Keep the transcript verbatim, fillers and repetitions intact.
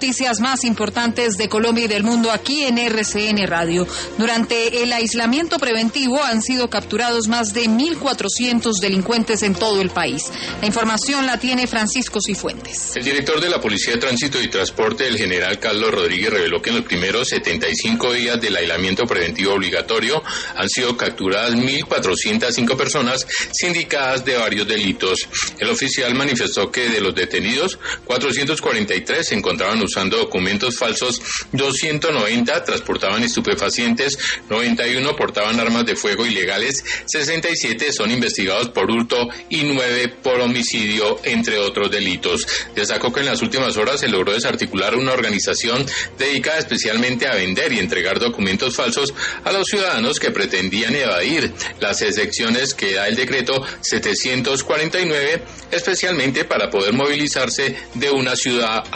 Noticias más importantes de Colombia y del mundo aquí en R C N Radio. Durante el aislamiento preventivo han sido capturados más de mil cuatrocientos delincuentes en todo el país. La información la tiene Francisco Cifuentes. El director de la Policía de Tránsito y Transporte, el general Carlos Rodríguez, reveló que en los primeros setenta y cinco días del aislamiento preventivo obligatorio han sido capturadas mil cuatrocientas cinco personas sindicadas de varios delitos. El oficial manifestó que de los detenidos, cuatrocientos cuarenta y tres se encontraban usando documentos falsos, doscientos noventa transportaban estupefacientes, noventa y uno portaban armas de fuego ilegales, sesenta y siete son investigados por hurto y nueve por homicidio, entre otros delitos. Destacó que en las últimas horas se logró desarticular una organización dedicada especialmente a vender y entregar documentos falsos a los ciudadanos que pretendían evadir las excepciones que da el decreto setecientos cuarenta y nueve, especialmente para poder movilizarse de una ciudad